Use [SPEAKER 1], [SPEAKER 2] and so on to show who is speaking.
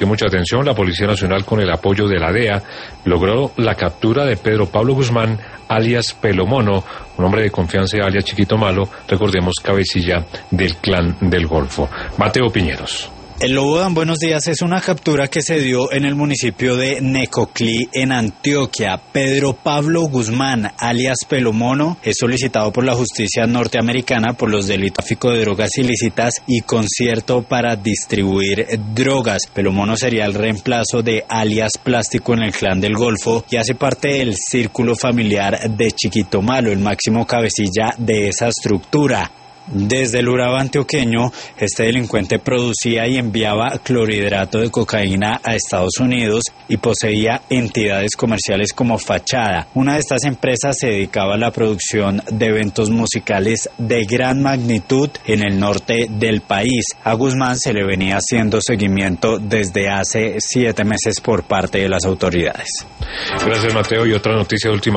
[SPEAKER 1] Mucha atención, la Policía Nacional con el apoyo de la DEA logró la captura de Pedro Pablo Guzmán, alias Pelomono, un hombre de confianza alias Chiquito Malo, recordemos cabecilla del Clan del Golfo. Mateo Piñeros.
[SPEAKER 2] El Lobo Dan, buenos días. Es una captura que se dio en el municipio de Necoclí, en Antioquia. Pedro Pablo Guzmán, alias Pelomono, es solicitado por la justicia norteamericana por los delitos de tráfico de drogas ilícitas y concierto para distribuir drogas. Pelomono sería el reemplazo de alias Plástico en el Clan del Golfo y hace parte del círculo familiar de Chiquito Malo, el máximo cabecilla de esa estructura. Desde el Urabá antioqueño, este delincuente producía y enviaba clorhidrato de cocaína a Estados Unidos y poseía entidades comerciales como Fachada. Una de estas empresas se dedicaba a la producción de eventos musicales de gran magnitud en el norte del país. A Guzmán se le venía haciendo seguimiento desde hace 7 meses por parte de las autoridades.
[SPEAKER 1] Gracias, Mateo. Y otra noticia de última